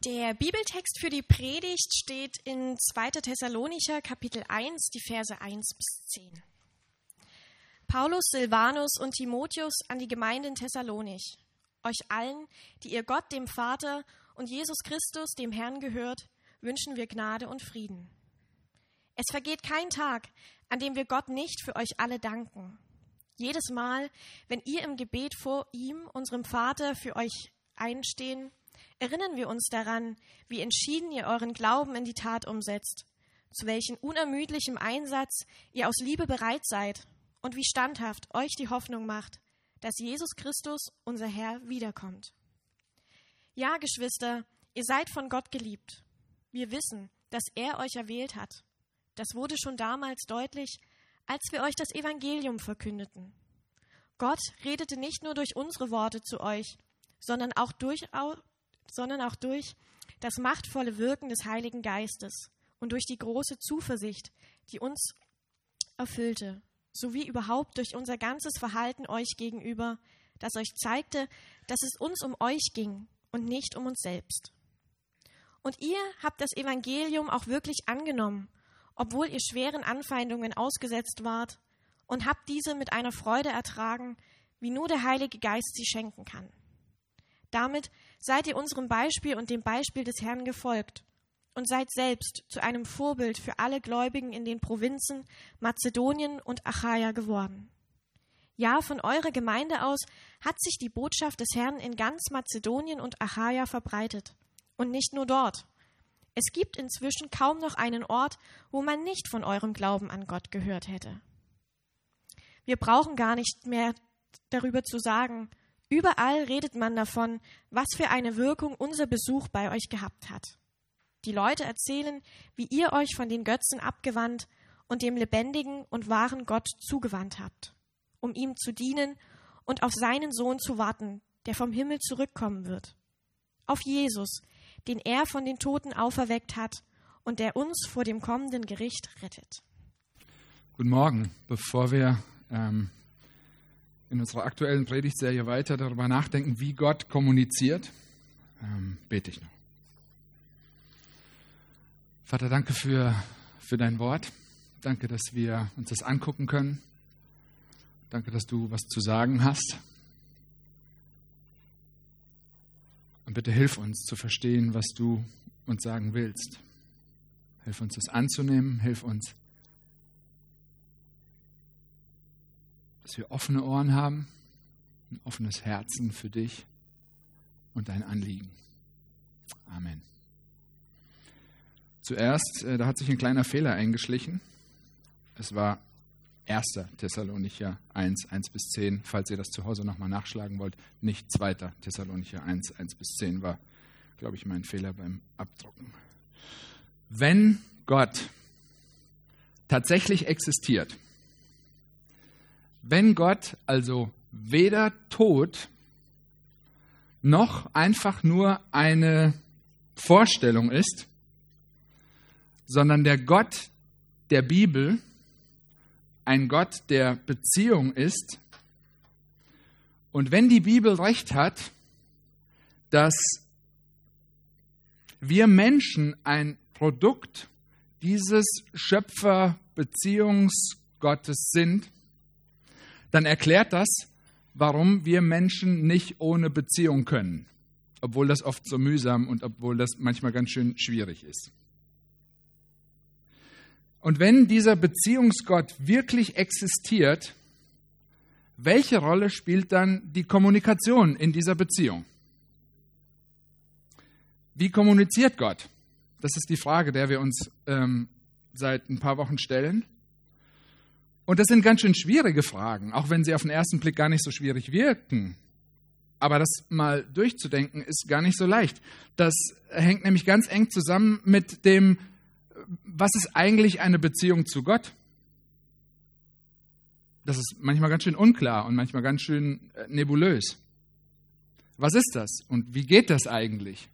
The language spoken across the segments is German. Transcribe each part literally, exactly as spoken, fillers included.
Der Bibeltext für die Predigt steht in zweiter Thessalonicher Kapitel eins, die Verse eins bis zehn. Paulus, Silvanus und Timotheus an die Gemeinde in Thessalonich. Euch allen, die ihr Gott, dem Vater, und Jesus Christus, dem Herrn, gehört, wünschen wir Gnade und Frieden. Es vergeht kein Tag, an dem wir Gott nicht für euch alle danken. Jedes Mal, wenn ihr im Gebet vor ihm, unserem Vater, für euch einstehen, erinnern wir uns daran, wie entschieden ihr euren Glauben in die Tat umsetzt, zu welchem unermüdlichem Einsatz ihr aus Liebe bereit seid und wie standhaft euch die Hoffnung macht, dass Jesus Christus, unser Herr, wiederkommt. Ja, Geschwister, ihr seid von Gott geliebt. Wir wissen, dass er euch erwählt hat. Das wurde schon damals deutlich, als wir euch das Evangelium verkündeten. Gott redete nicht nur durch unsere Worte zu euch, sondern auch durch, sondern auch durch das machtvolle Wirken des Heiligen Geistes und durch die große Zuversicht, die uns erfüllte, sowie überhaupt durch unser ganzes Verhalten euch gegenüber, das euch zeigte, dass es uns um euch ging und nicht um uns selbst. Und ihr habt das Evangelium auch wirklich angenommen, obwohl ihr schweren Anfeindungen ausgesetzt wart, und habt diese mit einer Freude ertragen, wie nur der Heilige Geist sie schenken kann. Damit seid ihr unserem Beispiel und dem Beispiel des Herrn gefolgt und seid selbst zu einem Vorbild für alle Gläubigen in den Provinzen Mazedonien und Achaia geworden. Ja, von eurer Gemeinde aus hat sich die Botschaft des Herrn in ganz Mazedonien und Achaia verbreitet. Und nicht nur dort. Es gibt inzwischen kaum noch einen Ort, wo man nicht von eurem Glauben an Gott gehört hätte. Wir brauchen gar nicht mehr darüber zu sagen. Überall redet man davon, was für eine Wirkung unser Besuch bei euch gehabt hat. Die Leute erzählen, wie ihr euch von den Götzen abgewandt und dem lebendigen und wahren Gott zugewandt habt, um ihm zu dienen und auf seinen Sohn zu warten, der vom Himmel zurückkommen wird. Auf Jesus, den er von den Toten auferweckt hat und der uns vor dem kommenden Gericht rettet. Guten Morgen. Bevor wir ähm, in unserer aktuellen Predigtserie weiter darüber nachdenken, wie Gott kommuniziert, ähm, bete ich noch. Vater, danke für, für dein Wort. Danke, dass wir uns das angucken können. Danke, dass du was zu sagen hast. Und bitte hilf uns zu verstehen, was du uns sagen willst. Hilf uns, das anzunehmen. Hilf uns, dass wir offene Ohren haben, ein offenes Herzen für dich und dein Anliegen. Amen. Zuerst, äh, da hat sich ein kleiner Fehler eingeschlichen. Es war erster Thessalonicher eins, eins bis zehn, falls ihr das zu Hause nochmal nachschlagen wollt. Nicht zweiter Thessalonicher eins, eins bis zehn war, glaube ich, mein Fehler beim Abdrucken. Wenn Gott tatsächlich existiert, wenn Gott also weder tot noch einfach nur eine Vorstellung ist, sondern der Gott der Bibel ein Gott der Beziehung ist, und wenn die Bibel recht hat, dass wir Menschen ein Produkt dieses Schöpfer-Beziehungsgottes sind, dann erklärt das, warum wir Menschen nicht ohne Beziehung können, obwohl das oft so mühsam und obwohl das manchmal ganz schön schwierig ist. Und wenn dieser Beziehungsgott wirklich existiert, welche Rolle spielt dann die Kommunikation in dieser Beziehung? Wie kommuniziert Gott? Das ist die Frage, der wir uns ähm, seit ein paar Wochen stellen. Und das sind ganz schön schwierige Fragen, auch wenn sie auf den ersten Blick gar nicht so schwierig wirken. Aber das mal durchzudenken, ist gar nicht so leicht. Das hängt nämlich ganz eng zusammen mit dem, was ist eigentlich eine Beziehung zu Gott? Das ist manchmal ganz schön unklar und manchmal ganz schön nebulös. Was ist das und wie geht das eigentlich?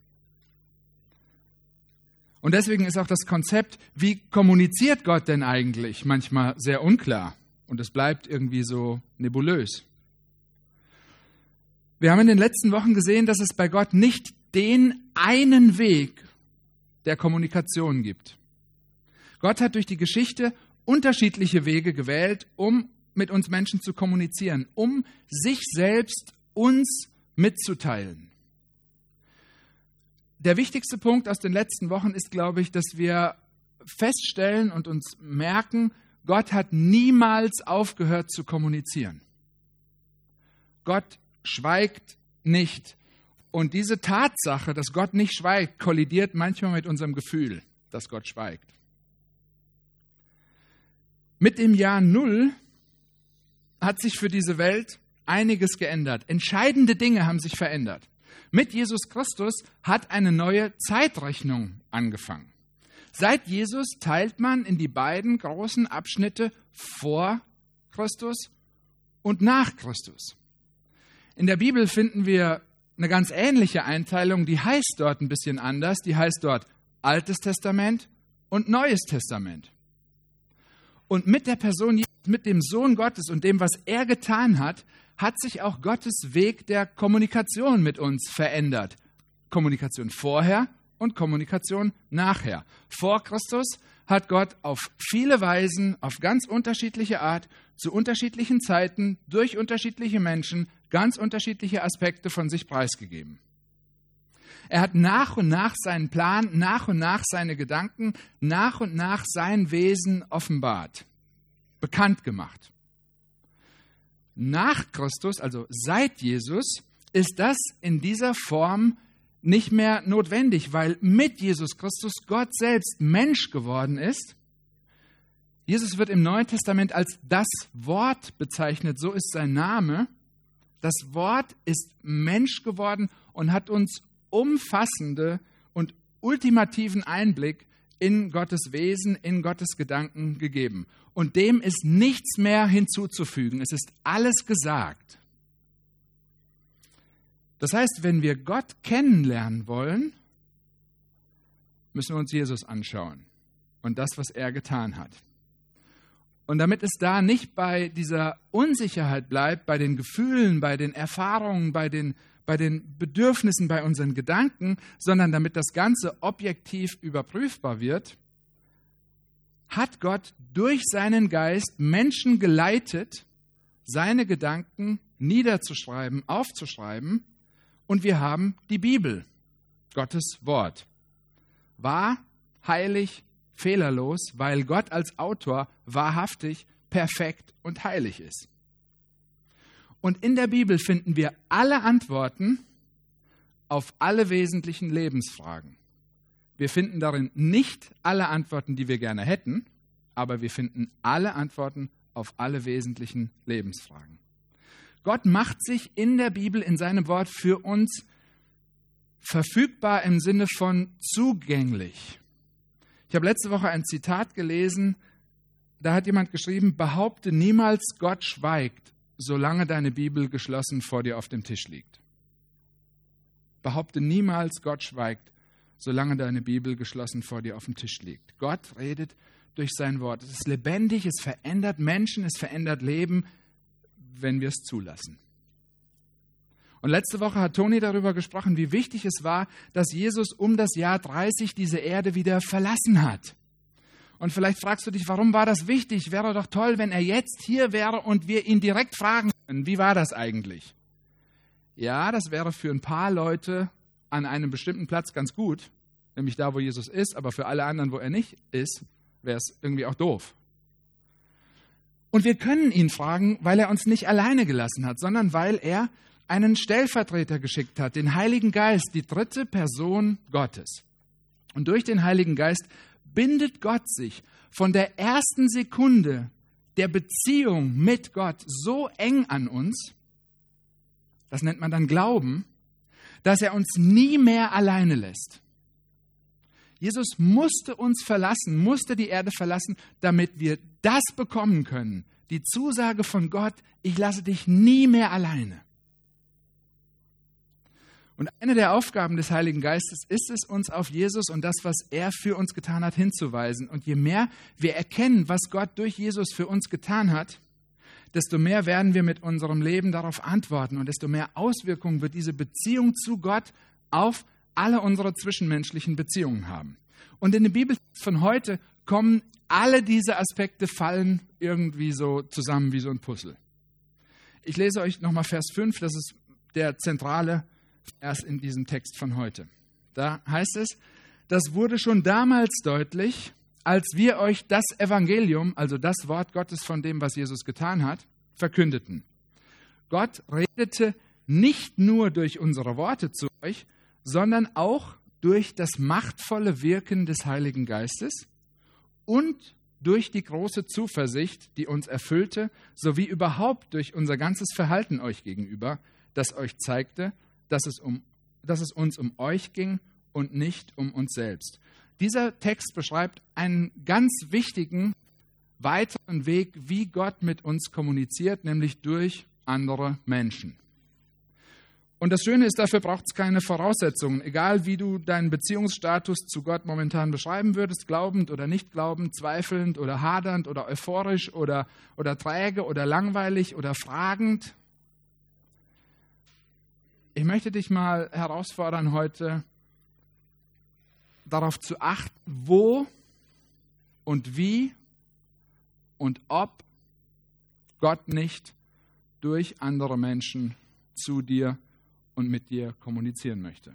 Und deswegen ist auch das Konzept, wie kommuniziert Gott denn eigentlich, manchmal sehr unklar. Und es bleibt irgendwie so nebulös. Wir haben in den letzten Wochen gesehen, dass es bei Gott nicht den einen Weg der Kommunikation gibt. Gott hat durch die Geschichte unterschiedliche Wege gewählt, um mit uns Menschen zu kommunizieren, um sich selbst uns mitzuteilen. Der wichtigste Punkt aus den letzten Wochen ist, glaube ich, dass wir feststellen und uns merken, Gott hat niemals aufgehört zu kommunizieren. Gott schweigt nicht. Und diese Tatsache, dass Gott nicht schweigt, kollidiert manchmal mit unserem Gefühl, dass Gott schweigt. Mit dem Jahr Null hat sich für diese Welt einiges geändert. Entscheidende Dinge haben sich verändert. Mit Jesus Christus hat eine neue Zeitrechnung angefangen. Seit Jesus teilt man in die beiden großen Abschnitte vor Christus und nach Christus. In der Bibel finden wir eine ganz ähnliche Einteilung, die heißt dort ein bisschen anders. Die heißt dort Altes Testament und Neues Testament. Und mit der Person, mit dem Sohn Gottes und dem, was er getan hat, hat sich auch Gottes Weg der Kommunikation mit uns verändert. Kommunikation vorher und Kommunikation nachher. Vor Christus hat Gott auf viele Weisen, auf ganz unterschiedliche Art, zu unterschiedlichen Zeiten, durch unterschiedliche Menschen, ganz unterschiedliche Aspekte von sich preisgegeben. Er hat nach und nach seinen Plan, nach und nach seine Gedanken, nach und nach sein Wesen offenbart, bekannt gemacht. Nach Christus, also seit Jesus, ist das in dieser Form nicht mehr notwendig, weil mit Jesus Christus Gott selbst Mensch geworden ist. Jesus wird im Neuen Testament als das Wort bezeichnet, so ist sein Name. Das Wort ist Mensch geworden und hat uns umfassende und ultimativen Einblick in Gottes Wesen, in Gottes Gedanken gegeben. Und dem ist nichts mehr hinzuzufügen. Es ist alles gesagt. Das heißt, wenn wir Gott kennenlernen wollen, müssen wir uns Jesus anschauen und das, was er getan hat. Und damit es da nicht bei dieser Unsicherheit bleibt, bei den Gefühlen, bei den Erfahrungen, bei den, bei den Bedürfnissen, bei unseren Gedanken, sondern damit das Ganze objektiv überprüfbar wird, hat Gott durch seinen Geist Menschen geleitet, seine Gedanken niederzuschreiben, aufzuschreiben, und wir haben die Bibel, Gottes Wort. Wahr, heilig, fehlerlos, weil Gott als Autor wahrhaftig, perfekt und heilig ist. Und in der Bibel finden wir alle Antworten auf alle wesentlichen Lebensfragen. Wir finden darin nicht alle Antworten, die wir gerne hätten, aber wir finden alle Antworten auf alle wesentlichen Lebensfragen. Gott macht sich in der Bibel, in seinem Wort für uns verfügbar im Sinne von zugänglich. Ich habe letzte Woche ein Zitat gelesen, da hat jemand geschrieben, behaupte niemals, Gott schweigt, solange deine Bibel geschlossen vor dir auf dem Tisch liegt. Behaupte niemals, Gott schweigt, solange deine Bibel geschlossen vor dir auf dem Tisch liegt. Gott redet durch sein Wort. Es ist lebendig, es verändert Menschen, es verändert Leben, wenn wir es zulassen. Und letzte Woche hat Toni darüber gesprochen, wie wichtig es war, dass Jesus um das Jahr dreißig diese Erde wieder verlassen hat. Und vielleicht fragst du dich, warum war das wichtig? Wäre doch toll, wenn er jetzt hier wäre und wir ihn direkt fragen können, wie war das eigentlich? Ja, das wäre für ein paar Leute an einem bestimmten Platz ganz gut, nämlich da, wo Jesus ist, aber für alle anderen, wo er nicht ist, wäre es irgendwie auch doof. Und wir können ihn fragen, weil er uns nicht alleine gelassen hat, sondern weil er einen Stellvertreter geschickt hat, den Heiligen Geist, die dritte Person Gottes. Und durch den Heiligen Geist bindet Gott sich von der ersten Sekunde der Beziehung mit Gott so eng an uns, das nennt man dann Glauben, dass er uns nie mehr alleine lässt. Jesus musste uns verlassen, musste die Erde verlassen, damit wir das bekommen können. Die Zusage von Gott, ich lasse dich nie mehr alleine. Und eine der Aufgaben des Heiligen Geistes ist es, uns auf Jesus und das, was er für uns getan hat, hinzuweisen. Und je mehr wir erkennen, was Gott durch Jesus für uns getan hat, desto mehr werden wir mit unserem Leben darauf antworten und desto mehr Auswirkungen wird diese Beziehung zu Gott auf alle unsere zwischenmenschlichen Beziehungen haben. Und in der Bibel von heute kommen alle diese Aspekte, fallen irgendwie so zusammen wie so ein Puzzle. Ich lese euch nochmal Vers fünf, das ist der zentrale Vers in diesem Text von heute. Da heißt es, das wurde schon damals deutlich, als wir euch das Evangelium, also das Wort Gottes von dem, was Jesus getan hat, verkündeten. Gott redete nicht nur durch unsere Worte zu euch, sondern auch durch das machtvolle Wirken des Heiligen Geistes und durch die große Zuversicht, die uns erfüllte, sowie überhaupt durch unser ganzes Verhalten euch gegenüber, das euch zeigte, dass es, um, dass es uns um euch ging und nicht um uns selbst. Dieser Text beschreibt einen ganz wichtigen weiteren Weg, wie Gott mit uns kommuniziert, nämlich durch andere Menschen. Und das Schöne ist, dafür braucht es keine Voraussetzungen. Egal, wie du deinen Beziehungsstatus zu Gott momentan beschreiben würdest, glaubend oder nicht glaubend, zweifelnd oder hadernd oder euphorisch oder, oder träge oder langweilig oder fragend. Ich möchte dich mal herausfordern, heute darauf zu achten, wo und wie und ob Gott nicht durch andere Menschen zu dir und mit dir kommunizieren möchte.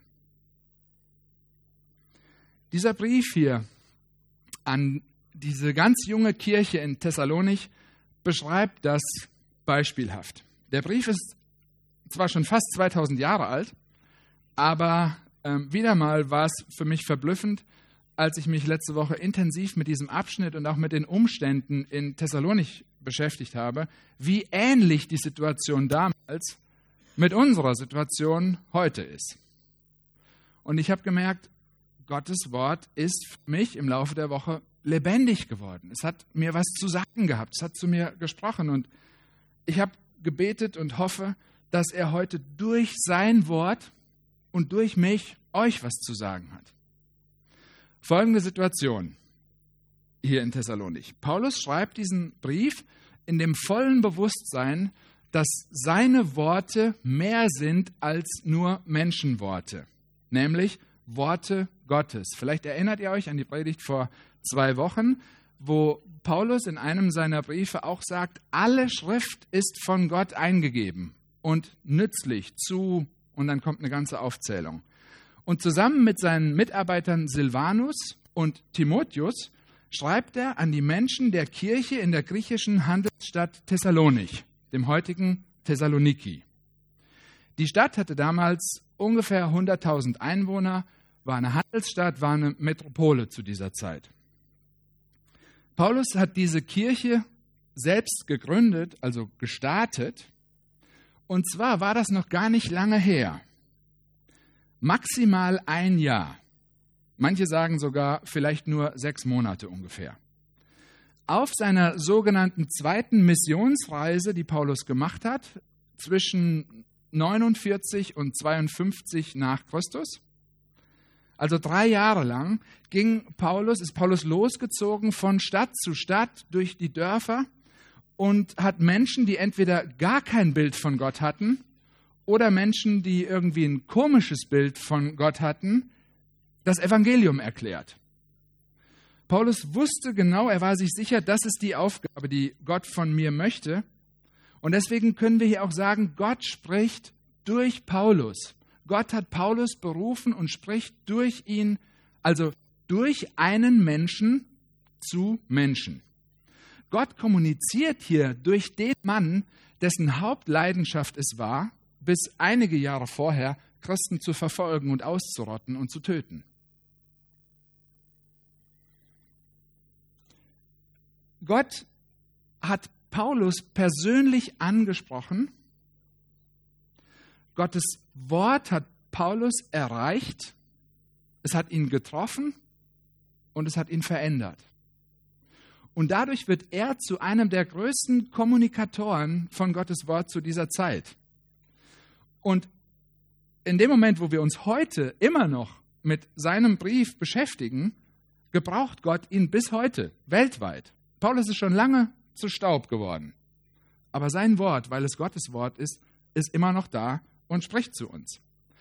Dieser Brief hier an diese ganz junge Kirche in Thessalonich beschreibt das beispielhaft. Der Brief ist zwar schon fast zweitausend Jahre alt, aber ähm, wieder mal war es für mich verblüffend, als ich mich letzte Woche intensiv mit diesem Abschnitt und auch mit den Umständen in Thessalonich beschäftigt habe, wie ähnlich die Situation damals mit unserer Situation heute ist. Und ich habe gemerkt, Gottes Wort ist für mich im Laufe der Woche lebendig geworden. Es hat mir was zu sagen gehabt, es hat zu mir gesprochen und ich habe gebetet und hoffe, dass er heute durch sein Wort und durch mich euch was zu sagen hat. Folgende Situation hier in Thessalonich. Paulus schreibt diesen Brief in dem vollen Bewusstsein, dass seine Worte mehr sind als nur Menschenworte, nämlich Worte Gottes. Vielleicht erinnert ihr euch an die Predigt vor zwei Wochen, wo Paulus in einem seiner Briefe auch sagt, alle Schrift ist von Gott eingegeben und nützlich zu, und dann kommt eine ganze Aufzählung. Und zusammen mit seinen Mitarbeitern Silvanus und Timotheus schreibt er an die Menschen der Kirche in der griechischen Handelsstadt Thessalonich, dem heutigen Thessaloniki. Die Stadt hatte damals ungefähr hunderttausend Einwohner, war eine Handelsstadt, war eine Metropole zu dieser Zeit. Paulus hat diese Kirche selbst gegründet, also gestartet, und zwar war das noch gar nicht lange her. Maximal ein Jahr. Manche sagen sogar vielleicht nur sechs Monate ungefähr. Auf seiner sogenannten zweiten Missionsreise, die Paulus gemacht hat, zwischen neunundvierzig und zweiundfünfzig nach Christus, also drei Jahre lang, ging Paulus, ist Paulus losgezogen von Stadt zu Stadt durch die Dörfer und hat Menschen, die entweder gar kein Bild von Gott hatten oder Menschen, die irgendwie ein komisches Bild von Gott hatten, das Evangelium erklärt. Paulus wusste genau, er war sich sicher, das ist die Aufgabe, die Gott von mir möchte. Und deswegen können wir hier auch sagen, Gott spricht durch Paulus. Gott hat Paulus berufen und spricht durch ihn, also durch einen Menschen zu Menschen. Gott kommuniziert hier durch den Mann, dessen Hauptleidenschaft es war, bis einige Jahre vorher Christen zu verfolgen und auszurotten und zu töten. Gott hat Paulus persönlich angesprochen. Gottes Wort hat Paulus erreicht. Es hat ihn getroffen und es hat ihn verändert. Und dadurch wird er zu einem der größten Kommunikatoren von Gottes Wort zu dieser Zeit. Und in dem Moment, wo wir uns heute immer noch mit seinem Brief beschäftigen, gebraucht Gott ihn bis heute, weltweit. Paulus ist schon lange zu Staub geworden. Aber sein Wort, weil es Gottes Wort ist, ist immer noch da und spricht zu uns.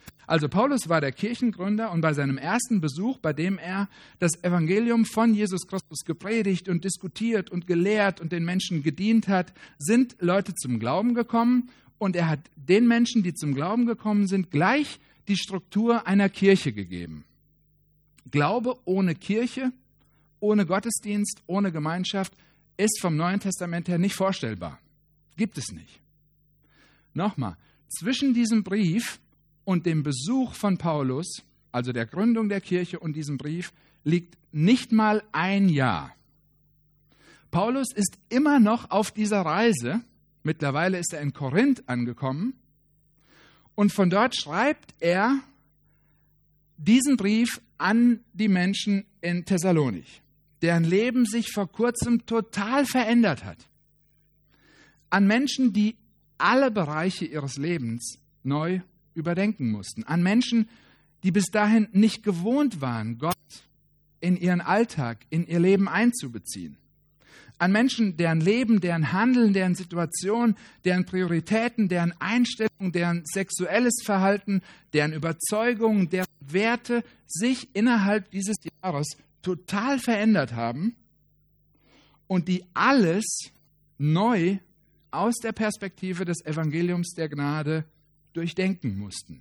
Also Paulus war der Kirchengründer und bei seinem ersten Besuch, bei dem er das Evangelium von Jesus Christus gepredigt und diskutiert und gelehrt und den Menschen gedient hat, sind Leute zum Glauben gekommen und er hat den Menschen, die zum Glauben gekommen sind, gleich die Struktur einer Kirche gegeben. Glaube ohne Kirche, ohne Gottesdienst, ohne Gemeinschaft ist vom Neuen Testament her nicht vorstellbar. Gibt es nicht. Nochmal, zwischen diesem Brief und dem Besuch von Paulus, also der Gründung der Kirche und diesem Brief, liegt nicht mal ein Jahr. Paulus ist immer noch auf dieser Reise. Mittlerweile ist er in Korinth angekommen. Und von dort schreibt er diesen Brief an die Menschen in Thessalonich, deren Leben sich vor kurzem total verändert hat. An Menschen, die alle Bereiche ihres Lebens neu überdenken mussten. An Menschen, die bis dahin nicht gewohnt waren, Gott in ihren Alltag, in ihr Leben einzubeziehen. An Menschen, deren Leben, deren Handeln, deren Situation, deren Prioritäten, deren Einstellung, deren sexuelles Verhalten, deren Überzeugungen, deren Werte sich innerhalb dieses Jahres total verändert haben und die alles neu aus der Perspektive des Evangeliums der Gnade durchdenken mussten.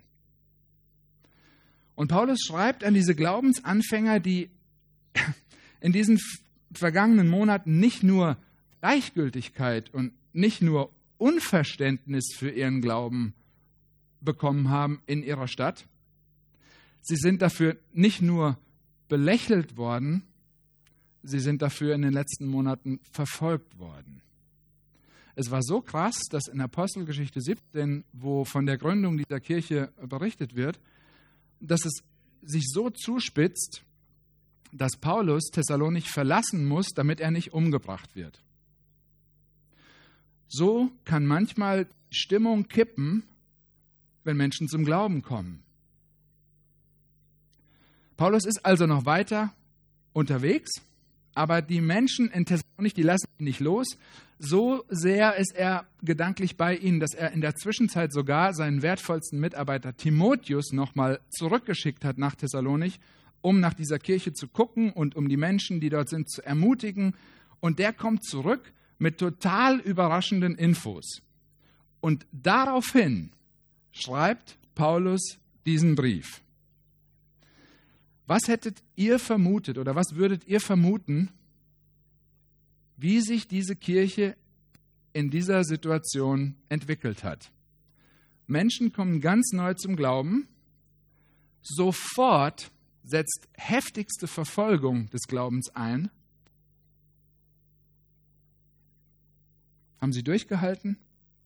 Und Paulus schreibt an diese Glaubensanfänger, die in diesen vergangenen Monaten nicht nur Gleichgültigkeit und nicht nur Unverständnis für ihren Glauben bekommen haben in ihrer Stadt. Sie sind dafür nicht nur belächelt worden, sie sind dafür in den letzten Monaten verfolgt worden. Es war so krass, dass in Apostelgeschichte siebzehn, wo von der Gründung dieser Kirche berichtet wird, dass es sich so zuspitzt, dass Paulus Thessalonich verlassen muss, damit er nicht umgebracht wird. So kann manchmal Stimmung kippen, wenn Menschen zum Glauben kommen. Paulus ist also noch weiter unterwegs, aber die Menschen in Thessalonich, die lassen ihn nicht los. So sehr ist er gedanklich bei ihnen, dass er in der Zwischenzeit sogar seinen wertvollsten Mitarbeiter Timotheus nochmal zurückgeschickt hat nach Thessalonich, um nach dieser Kirche zu gucken und um die Menschen, die dort sind, zu ermutigen. Und der kommt zurück mit total überraschenden Infos. Und daraufhin schreibt Paulus diesen Brief. Was hättet ihr vermutet oder was würdet ihr vermuten, wie sich diese Kirche in dieser Situation entwickelt hat? Menschen kommen ganz neu zum Glauben, sofort setzt heftigste Verfolgung des Glaubens ein. Haben sie durchgehalten?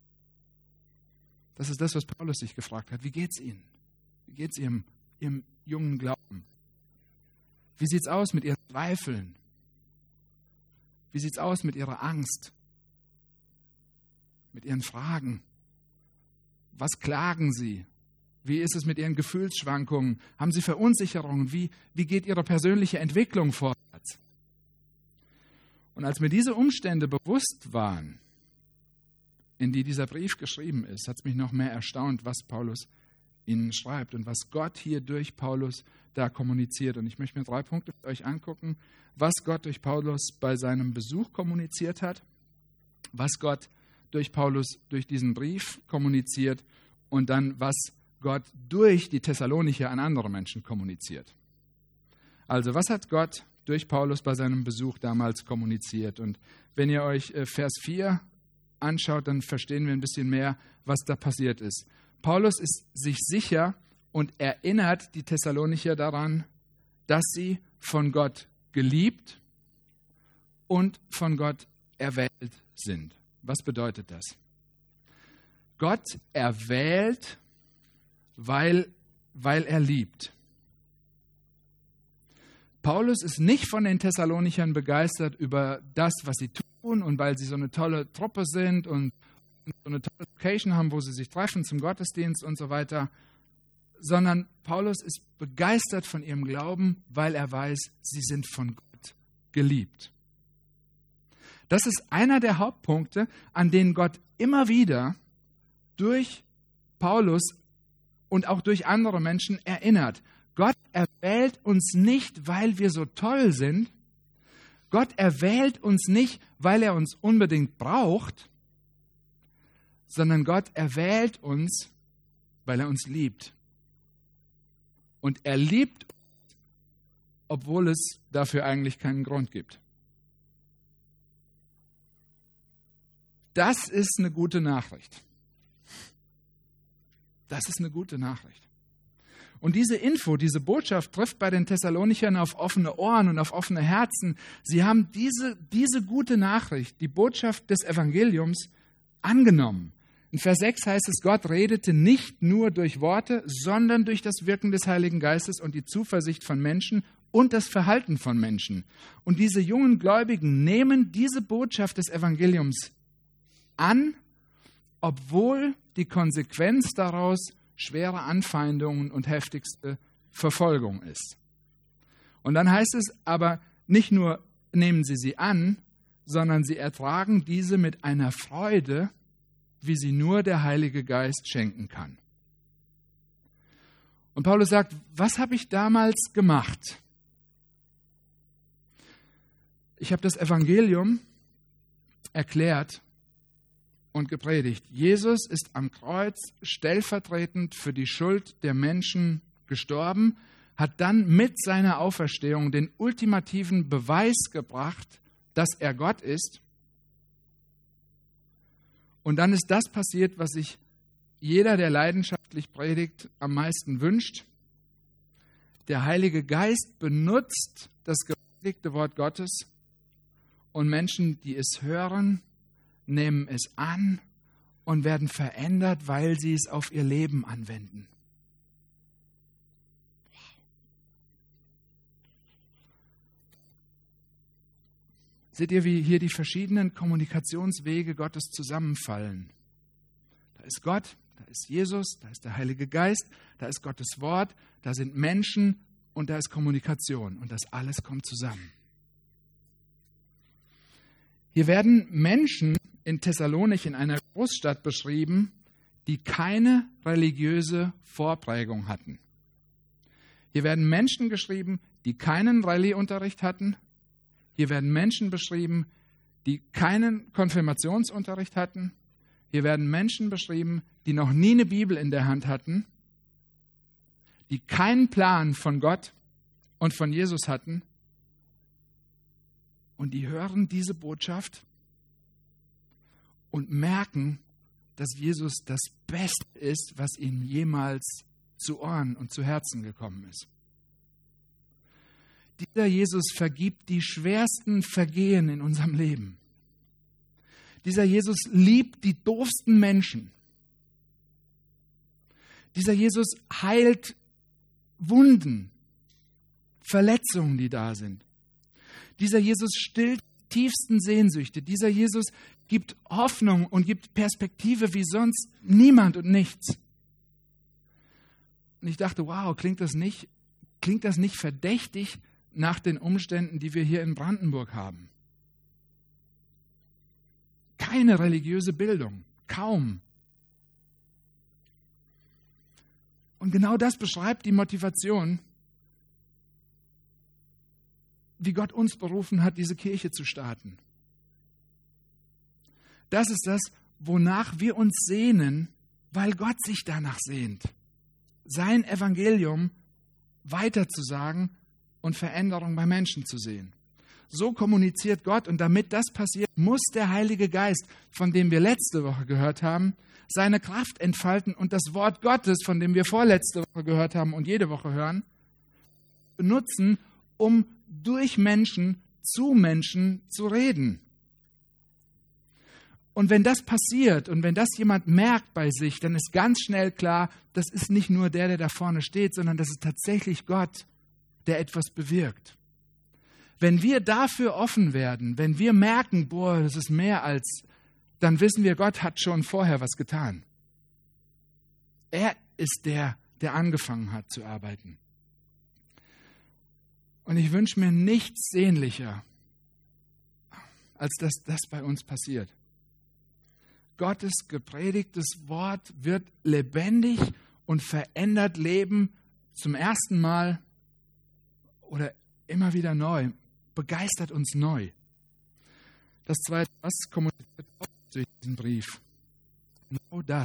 Das ist das, was Paulus sich gefragt hat. Wie geht's ihnen? Wie geht's ihrem, ihrem jungen Glauben? Wie sieht's aus mit ihren Zweifeln? Wie sieht's aus mit ihrer Angst? Mit ihren Fragen? Was klagen sie? Wie ist es mit ihren Gefühlsschwankungen? Haben sie Verunsicherungen? Wie, wie geht ihre persönliche Entwicklung vorwärts? Und als mir diese Umstände bewusst waren, in die dieser Brief geschrieben ist, hat es mich noch mehr erstaunt, was Paulus ihnen schreibt und was Gott hier durch Paulus da kommuniziert. Und ich möchte mir drei Punkte mit euch angucken, was Gott durch Paulus bei seinem Besuch kommuniziert hat, was Gott durch Paulus durch diesen Brief kommuniziert und dann was Gott durch die Thessalonicher an andere Menschen kommuniziert. Also, was hat Gott durch Paulus bei seinem Besuch damals kommuniziert? Und wenn ihr euch Vers vier anschaut, dann verstehen wir ein bisschen mehr, was da passiert ist. Paulus ist sich sicher und erinnert die Thessalonicher daran, dass sie von Gott geliebt und von Gott erwählt sind. Was bedeutet das? Gott erwählt, weil, weil er liebt. Paulus ist nicht von den Thessalonichern begeistert über das, was sie tun und weil sie so eine tolle Truppe sind und so eine tolle Location haben, wo sie sich treffen zum Gottesdienst und so weiter, sondern Paulus ist begeistert von ihrem Glauben, weil er weiß, sie sind von Gott geliebt. Das ist einer der Hauptpunkte, an denen Gott immer wieder durch Paulus und auch durch andere Menschen erinnert. Gott erwählt uns nicht, weil wir so toll sind. Gott erwählt uns nicht, weil er uns unbedingt braucht, sondern Gott erwählt uns, weil er uns liebt. Und er liebt uns, obwohl es dafür eigentlich keinen Grund gibt. Das ist eine gute Nachricht. Das ist eine gute Nachricht. Und diese Info, diese Botschaft trifft bei den Thessalonichern auf offene Ohren und auf offene Herzen. Sie haben diese, diese gute Nachricht, die Botschaft des Evangeliums, angenommen. In Vers sechs heißt es, Gott redete nicht nur durch Worte, sondern durch das Wirken des Heiligen Geistes und die Zuversicht von Menschen und das Verhalten von Menschen. Und diese jungen Gläubigen nehmen diese Botschaft des Evangeliums an, obwohl die Konsequenz daraus schwere Anfeindungen und heftigste Verfolgung ist. Und dann heißt es aber, nicht nur nehmen sie sie an, sondern sie ertragen diese mit einer Freude, wie sie nur der Heilige Geist schenken kann. Und Paulus sagt, was habe ich damals gemacht? Ich habe das Evangelium erklärt und gepredigt. Jesus ist am Kreuz stellvertretend für die Schuld der Menschen gestorben, hat dann mit seiner Auferstehung den ultimativen Beweis gebracht, dass er Gott ist. Und dann ist das passiert, was sich jeder, der leidenschaftlich predigt, am meisten wünscht. Der Heilige Geist benutzt das gepredigte Wort Gottes und Menschen, die es hören, nehmen es an und werden verändert, weil sie es auf ihr Leben anwenden. Seht ihr, wie hier die verschiedenen Kommunikationswege Gottes zusammenfallen? Da ist Gott, da ist Jesus, da ist der Heilige Geist, da ist Gottes Wort, da sind Menschen und da ist Kommunikation. Und das alles kommt zusammen. Hier werden Menschen in Thessalonich, in einer Großstadt, beschrieben, die keine religiöse Vorprägung hatten. Hier werden Menschen geschrieben, die keinen Rallye-Unterricht hatten. Hier werden Menschen beschrieben, die keinen Konfirmationsunterricht hatten. Hier werden Menschen beschrieben, die noch nie eine Bibel in der Hand hatten, die keinen Plan von Gott und von Jesus hatten. Und die hören diese Botschaft und merken, dass Jesus das Beste ist, was ihnen jemals zu Ohren und zu Herzen gekommen ist. Dieser Jesus vergibt die schwersten Vergehen in unserem Leben. Dieser Jesus liebt die doofsten Menschen. Dieser Jesus heilt Wunden, Verletzungen, die da sind. Dieser Jesus stillt die tiefsten Sehnsüchte. Dieser Jesus gibt Hoffnung und gibt Perspektive wie sonst niemand und nichts. Und ich dachte, wow, klingt das nicht, klingt das nicht verdächtig nach den Umständen, die wir hier in Brandenburg haben? Keine religiöse Bildung, kaum. Und genau das beschreibt die Motivation, wie Gott uns berufen hat, diese Kirche zu starten. Das ist das, wonach wir uns sehnen, weil Gott sich danach sehnt, sein Evangelium weiterzusagen und Veränderung bei Menschen zu sehen. So kommuniziert Gott, und damit das passiert, muss der Heilige Geist, von dem wir letzte Woche gehört haben, seine Kraft entfalten und das Wort Gottes, von dem wir vorletzte Woche gehört haben und jede Woche hören, benutzen, um durch Menschen zu Menschen zu reden. Und wenn das passiert und wenn das jemand merkt bei sich, dann ist ganz schnell klar, das ist nicht nur der, der da vorne steht, sondern das ist tatsächlich Gott, der etwas bewirkt. Wenn wir dafür offen werden, wenn wir merken, boah, das ist mehr als, dann wissen wir, Gott hat schon vorher was getan. Er ist der, der angefangen hat zu arbeiten. Und ich wünsche mir nichts sehnlicher, als dass das bei uns passiert. Gottes gepredigtes Wort wird lebendig und verändert Leben zum ersten Mal oder immer wieder neu, begeistert uns neu. Das Zweite, was kommuniziert durch diesen Brief? Genau das.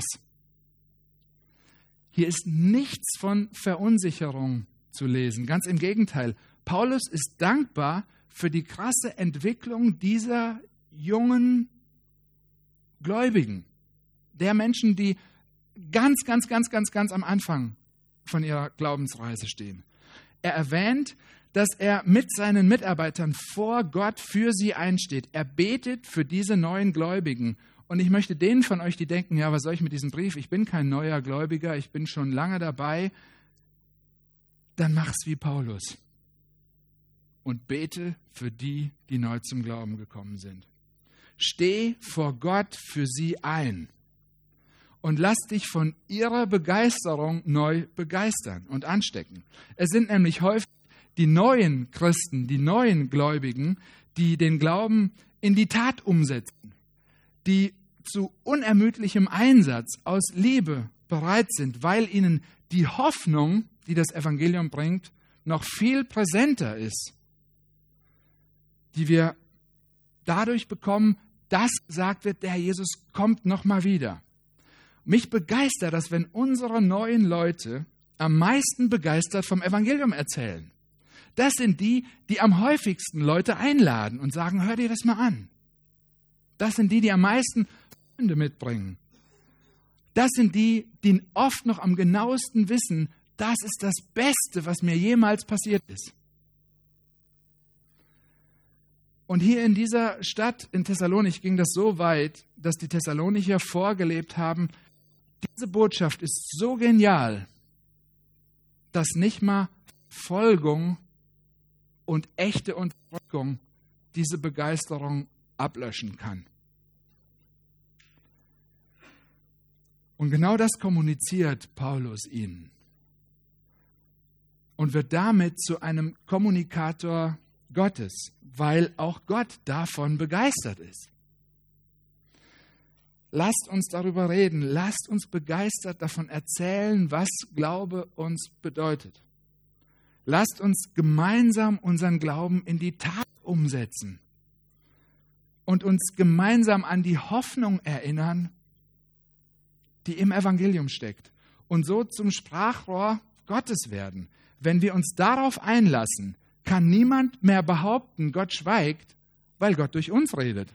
Hier ist nichts von Verunsicherung zu lesen. Ganz im Gegenteil. Paulus ist dankbar für die krasse Entwicklung dieser jungen Gläubigen. Der Menschen, die ganz, ganz, ganz, ganz, ganz am Anfang von ihrer Glaubensreise stehen. Er erwähnt, dass er mit seinen Mitarbeitern vor Gott für sie einsteht. Er betet für diese neuen Gläubigen. Und ich möchte denen von euch, die denken, ja, was soll ich mit diesem Brief? Ich bin kein neuer Gläubiger, ich bin schon lange dabei. Dann mach's wie Paulus und bete für die, die neu zum Glauben gekommen sind. Steh vor Gott für sie ein und lass dich von ihrer Begeisterung neu begeistern und anstecken. Es sind nämlich häufig die neuen Christen, die neuen Gläubigen, die den Glauben in die Tat umsetzen, die zu unermüdlichem Einsatz aus Liebe bereit sind, weil ihnen die Hoffnung, die das Evangelium bringt, noch viel präsenter ist, die wir dadurch bekommen, dass gesagt wird, der Herr Jesus kommt noch mal wieder. Mich begeistert das, wenn unsere neuen Leute am meisten begeistert vom Evangelium erzählen. Das sind die, die am häufigsten Leute einladen und sagen, hör dir das mal an. Das sind die, die am meisten Freunde mitbringen. Das sind die, die oft noch am genauesten wissen, das ist das Beste, was mir jemals passiert ist. Und hier in dieser Stadt, in Thessalonich, ging das so weit, dass die Thessalonicher vorgelebt haben, diese Botschaft ist so genial, dass nicht mal Folgung und echte Unterdrückung diese Begeisterung ablöschen kann. Und genau das kommuniziert Paulus ihnen und wird damit zu einem Kommunikator Gottes, weil auch Gott davon begeistert ist. Lasst uns darüber reden, lasst uns begeistert davon erzählen, was Glaube uns bedeutet. Lasst uns gemeinsam unseren Glauben in die Tat umsetzen und uns gemeinsam an die Hoffnung erinnern, die im Evangelium steckt und so zum Sprachrohr Gottes werden. Wenn wir uns darauf einlassen, kann niemand mehr behaupten, Gott schweigt, weil Gott durch uns redet.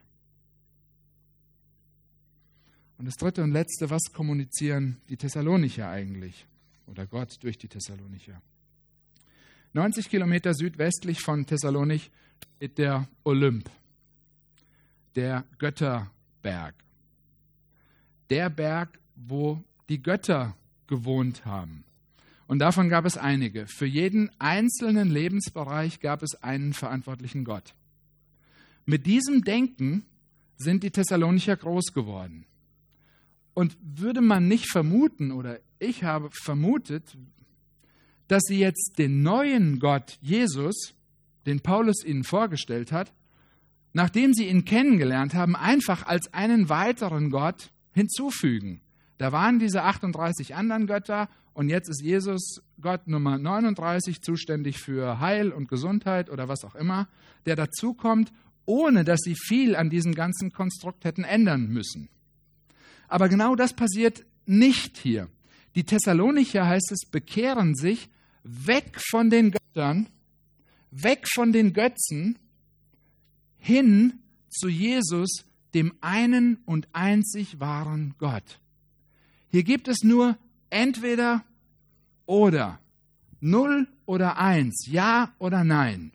Und das Dritte und Letzte, was kommunizieren die Thessalonicher eigentlich? Oder Gott durch die Thessalonicher? neunzig Kilometer südwestlich von Thessalonich steht der Olymp, der Götterberg. Der Berg, wo die Götter gewohnt haben. Und davon gab es einige. Für jeden einzelnen Lebensbereich gab es einen verantwortlichen Gott. Mit diesem Denken sind die Thessalonicher groß geworden. Und würde man nicht vermuten, oder ich habe vermutet, dass sie jetzt den neuen Gott Jesus, den Paulus ihnen vorgestellt hat, nachdem sie ihn kennengelernt haben, einfach als einen weiteren Gott hinzufügen. Da waren diese achtunddreißig anderen Götter und jetzt ist Jesus Gott Nummer neununddreißig, zuständig für Heil und Gesundheit oder was auch immer, der dazukommt, ohne dass sie viel an diesem ganzen Konstrukt hätten ändern müssen. Aber genau das passiert nicht hier. Die Thessalonicher, heißt es, bekehren sich weg von den Göttern, weg von den Götzen, hin zu Jesus, dem einen und einzig wahren Gott. Hier gibt es nur entweder oder, null oder eins, ja oder nein.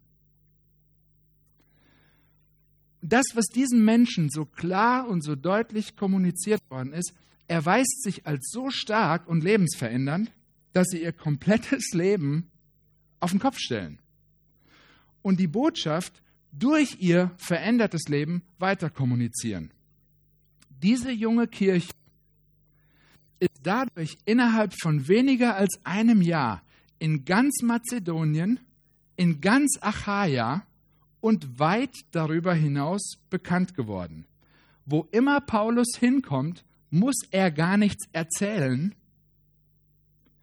Das, was diesen Menschen so klar und so deutlich kommuniziert worden ist, erweist sich als so stark und lebensverändernd, dass sie ihr komplettes Leben auf den Kopf stellen und die Botschaft durch ihr verändertes Leben weiter kommunizieren. Diese junge Kirche ist dadurch innerhalb von weniger als einem Jahr in ganz Mazedonien, in ganz Achaia und weit darüber hinaus bekannt geworden. Wo immer Paulus hinkommt, muss er gar nichts erzählen,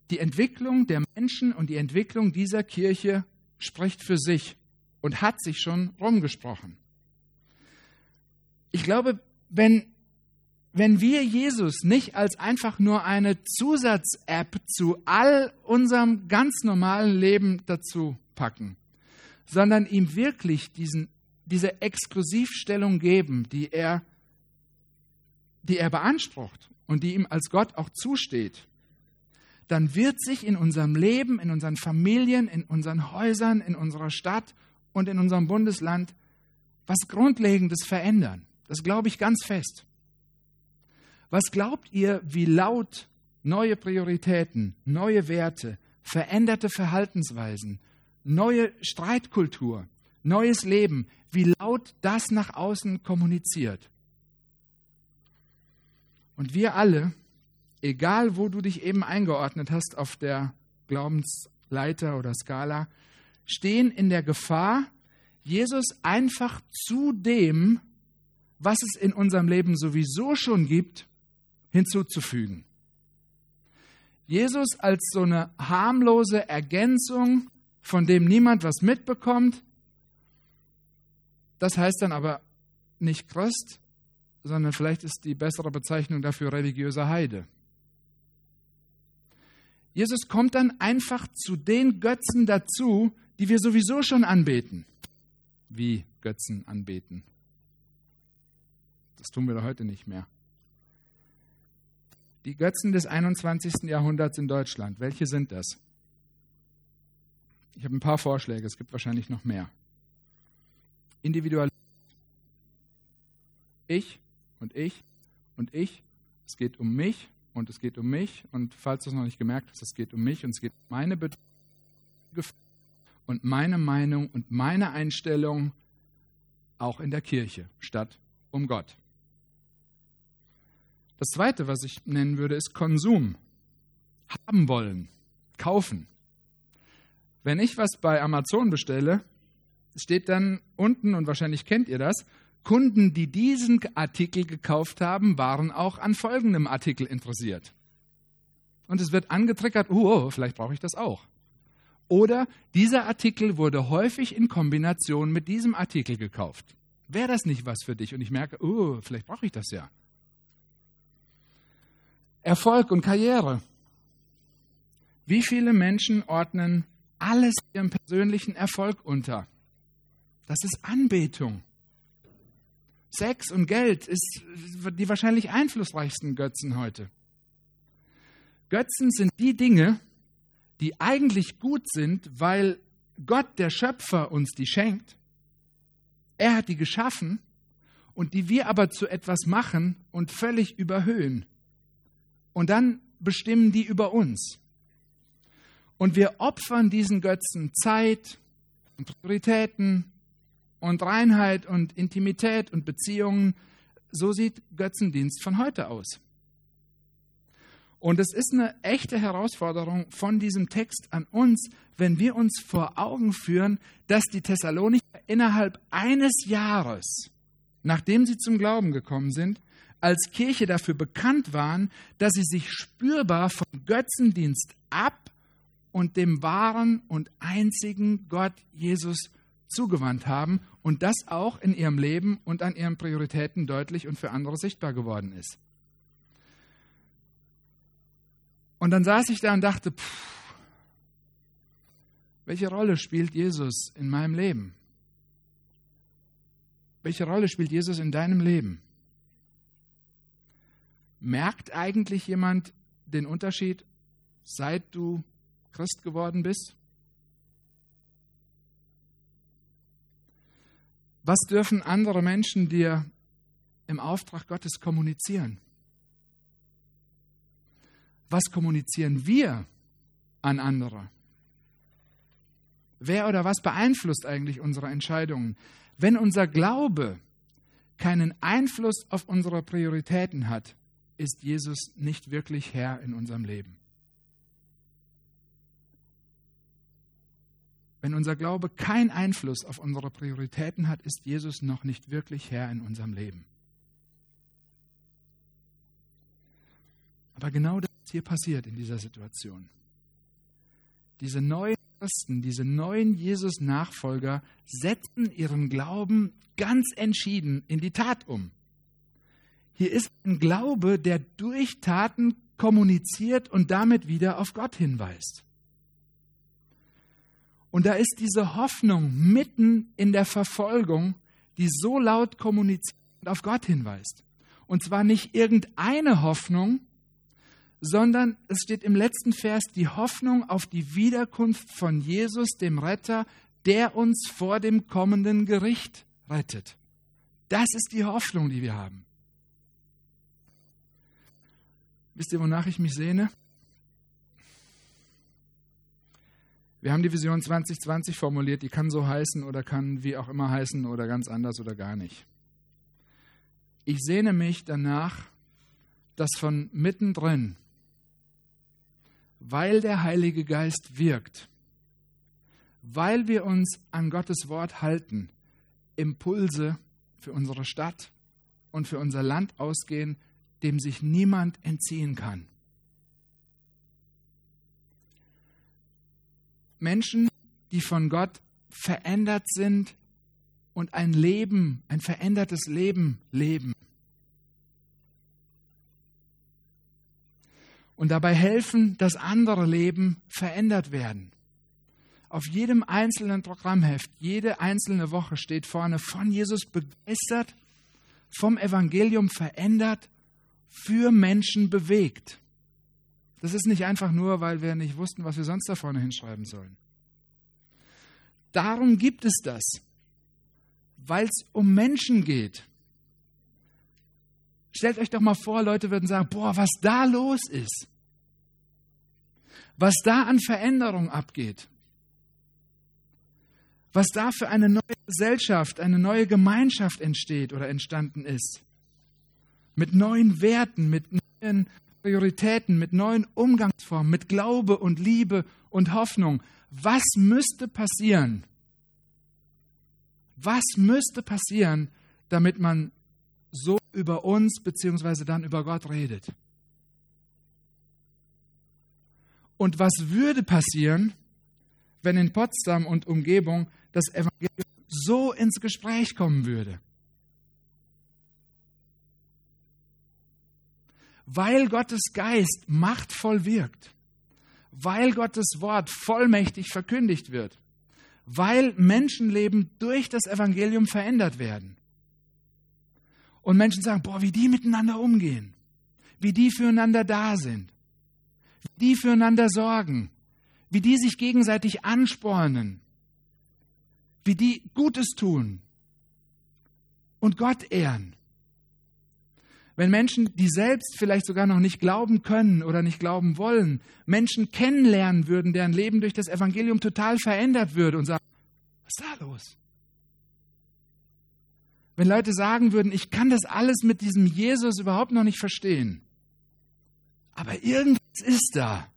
die Entwicklung der Menschen und die Entwicklung dieser Kirche spricht für sich und hat sich schon rumgesprochen. Ich glaube, wenn, wenn wir Jesus nicht als einfach nur eine Zusatz-App zu all unserem ganz normalen Leben dazu packen, sondern ihm wirklich diesen, diese Exklusivstellung geben, die er, die er beansprucht und die ihm als Gott auch zusteht, dann wird sich in unserem Leben, in unseren Familien, in unseren Häusern, in unserer Stadt und in unserem Bundesland was Grundlegendes verändern. Das glaube ich ganz fest. Was glaubt ihr, wie laut neue Prioritäten, neue Werte, veränderte Verhaltensweisen, neue Streitkultur, neues Leben, wie laut das nach außen kommuniziert? Und wir alle, egal wo du dich eben eingeordnet hast auf der Glaubensleiter oder Skala, stehen in der Gefahr, Jesus einfach zu dem, was es in unserem Leben sowieso schon gibt, hinzuzufügen. Jesus als so eine harmlose Ergänzung, von dem niemand was mitbekommt, das heißt dann aber nicht Christ, sondern vielleicht ist die bessere Bezeichnung dafür religiöser Heide. Jesus kommt dann einfach zu den Götzen dazu, die wir sowieso schon anbeten. Wie Götzen anbeten? Das tun wir doch heute nicht mehr. Die Götzen des einundzwanzigsten Jahrhunderts in Deutschland, welche sind das? Ich habe ein paar Vorschläge, es gibt wahrscheinlich noch mehr. Individualismus. Ich und ich und ich. Es geht um mich und es geht um mich. Und falls du es noch nicht gemerkt hast, es geht um mich und es geht um meine Bedürfnisse und meine Meinung und meine Einstellung auch in der Kirche, statt um Gott. Das Zweite, was ich nennen würde, ist Konsum. Haben wollen, kaufen. Wenn ich was bei Amazon bestelle, steht dann unten, und wahrscheinlich kennt ihr das, Kunden, die diesen Artikel gekauft haben, waren auch an folgendem Artikel interessiert. Und es wird angetriggert, oh, vielleicht brauche ich das auch. Oder dieser Artikel wurde häufig in Kombination mit diesem Artikel gekauft. Wäre das nicht was für dich? Und ich merke, oh, vielleicht brauche ich das ja. Erfolg und Karriere. Wie viele Menschen ordnen alles ihrem persönlichen Erfolg unter? Das ist Anbetung. Sex und Geld ist die wahrscheinlich einflussreichsten Götzen heute. Götzen sind die Dinge, die eigentlich gut sind, weil Gott, der Schöpfer, uns die schenkt. Er hat die geschaffen und die wir aber zu etwas machen und völlig überhöhen. Und dann bestimmen die über uns. Und wir opfern diesen Götzen Zeit und Prioritäten und Reinheit und Intimität und Beziehungen. So sieht Götzendienst von heute aus. Und es ist eine echte Herausforderung von diesem Text an uns, wenn wir uns vor Augen führen, dass die Thessalonicher innerhalb eines Jahres, nachdem sie zum Glauben gekommen sind, als Kirche dafür bekannt waren, dass sie sich spürbar vom Götzendienst ab und dem wahren und einzigen Gott Jesus zugewandt haben und das auch in ihrem Leben und an ihren Prioritäten deutlich und für andere sichtbar geworden ist. Und dann saß ich da und dachte, pff, welche Rolle spielt Jesus in meinem Leben? Welche Rolle spielt Jesus in deinem Leben? Merkt eigentlich jemand den Unterschied, seit du Christ geworden bist? Was dürfen andere Menschen dir im Auftrag Gottes kommunizieren? Was kommunizieren wir an andere? Wer oder was beeinflusst eigentlich unsere Entscheidungen? Wenn unser Glaube keinen Einfluss auf unsere Prioritäten hat, ist Jesus nicht wirklich Herr in unserem Leben. Wenn unser Glaube keinen Einfluss auf unsere Prioritäten hat, ist Jesus noch nicht wirklich Herr in unserem Leben. Aber genau das ist hier passiert in dieser Situation. diese neuen Christen, diese neuen Jesus-Nachfolger setzen ihren Glauben ganz entschieden in die Tat um. Hier ist ein Glaube, der durch Taten kommuniziert und damit wieder auf Gott hinweist. Und da ist diese Hoffnung mitten in der Verfolgung, die so laut kommuniziert und auf Gott hinweist. Und zwar nicht irgendeine Hoffnung, sondern es steht im letzten Vers die Hoffnung auf die Wiederkunft von Jesus, dem Retter, der uns vor dem kommenden Gericht rettet. Das ist die Hoffnung, die wir haben. Wisst ihr, wonach ich mich sehne? Wir haben die Vision zwanzig zwanzig formuliert, die kann so heißen oder kann wie auch immer heißen oder ganz anders oder gar nicht. Ich sehne mich danach, dass von mittendrin, weil der Heilige Geist wirkt, weil wir uns an Gottes Wort halten, Impulse für unsere Stadt und für unser Land ausgehen, dem sich niemand entziehen kann. Menschen, die von Gott verändert sind und ein Leben, ein verändertes Leben leben. Und dabei helfen, dass andere Leben verändert werden. Auf jedem einzelnen Programmheft, jede einzelne Woche steht vorne: von Jesus begeistert, vom Evangelium verändert, für Menschen bewegt. Das ist nicht einfach nur, weil wir nicht wussten, was wir sonst da vorne hinschreiben sollen. Darum gibt es das, weil es um Menschen geht. Stellt euch doch mal vor, Leute würden sagen, boah, was da los ist, was da an Veränderung abgeht, was da für eine neue Gesellschaft, eine neue Gemeinschaft entsteht oder entstanden ist, mit neuen Werten, mit neuen Prioritäten, mit neuen Umgangsformen, mit Glaube und Liebe und Hoffnung. Was müsste passieren? Was müsste passieren, damit man so über uns bzw. dann über Gott redet? Und was würde passieren, wenn in Potsdam und Umgebung das Evangelium so ins Gespräch kommen würde? Weil Gottes Geist machtvoll wirkt, weil Gottes Wort vollmächtig verkündigt wird, weil Menschenleben durch das Evangelium verändert werden. Und Menschen sagen, boah, wie die miteinander umgehen, wie die füreinander da sind, wie die füreinander sorgen, wie die sich gegenseitig anspornen, wie die Gutes tun und Gott ehren. Wenn Menschen, die selbst vielleicht sogar noch nicht glauben können oder nicht glauben wollen, Menschen kennenlernen würden, deren Leben durch das Evangelium total verändert würde und sagen, was ist da los? Wenn Leute sagen würden, ich kann das alles mit diesem Jesus überhaupt noch nicht verstehen, aber irgendwas ist da.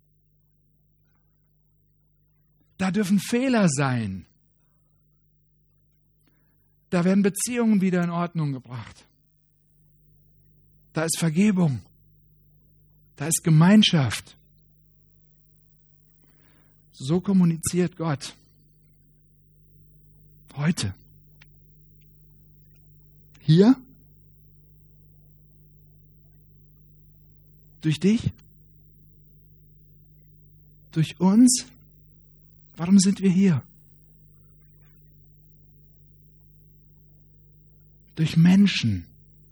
Da dürfen Fehler sein. Da werden Beziehungen wieder in Ordnung gebracht. Da ist Vergebung. Da ist Gemeinschaft. So kommuniziert Gott. Heute. Hier. Durch dich. Durch uns. Warum sind wir hier? Durch Menschen.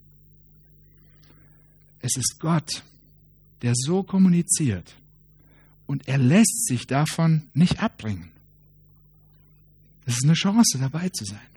Es ist Gott, der so kommuniziert und er lässt sich davon nicht abbringen. Es ist eine Chance, dabei zu sein.